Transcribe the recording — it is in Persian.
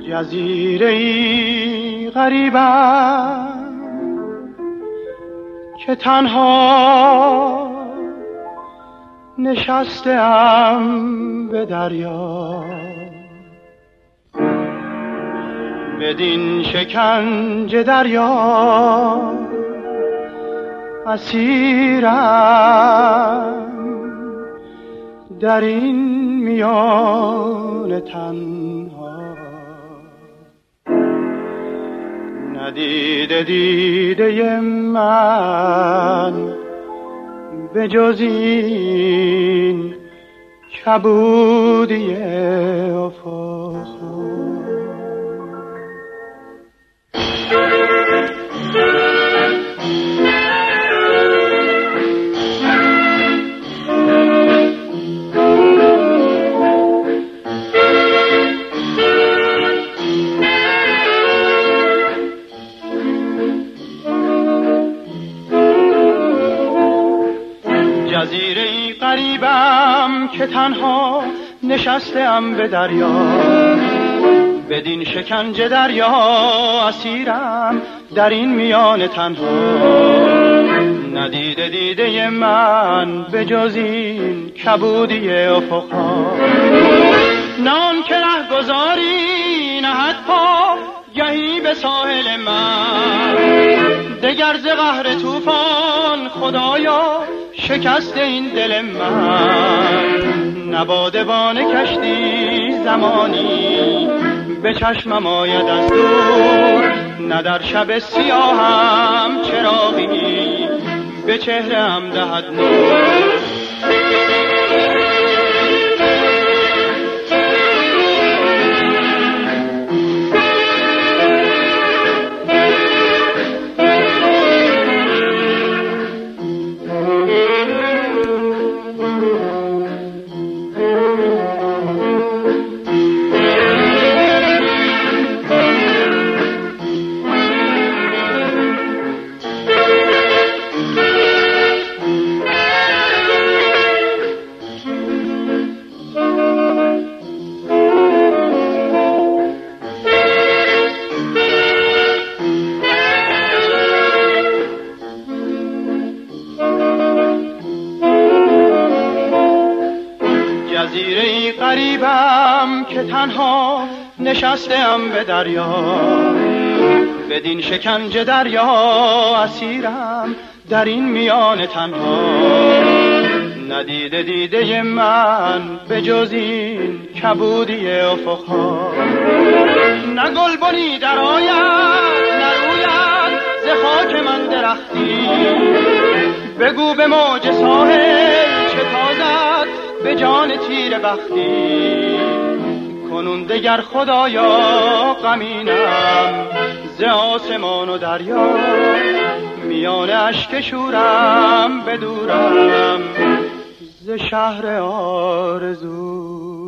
جزیره‌ای غریبم که تنها نشسته‌ام به دریا، بدین شکنجه دریا اسیرم، در این میان تنها. ندیده دیده من به جز این کبودی افق. جزیره‌ای غریبم که تنها نشسته‌ام به دریا، بدین شکنجه دریا اسیرم، در این میان تنها. ندیده دیده من به جز این کبودی افقها. نان که ره گذاری نهد پا گهی به ساحل من، دگر ز قهر طوفان خدایا شکست این دل من. نبادبان کشتی زمانی به چشمم آید از دور، نه در شب سیاهم چراغی به چهره‌ام دهد نور. جزیره‌ای غریبم که تنها نشسته‌ام به دریا، بدین شکنجه دریا اسیرم، در این میان تنها. ندیده دیده من به جز این کبودی افقها. نه گلبنی در آید نه روید ز خاک من درختی، بگو به موج ساحل چه تازد به جان تیر بختی. کنون دگر خدایا غمینم ز آسمان و دریا، میان اشک شورم بدورم ز شهر آرزو.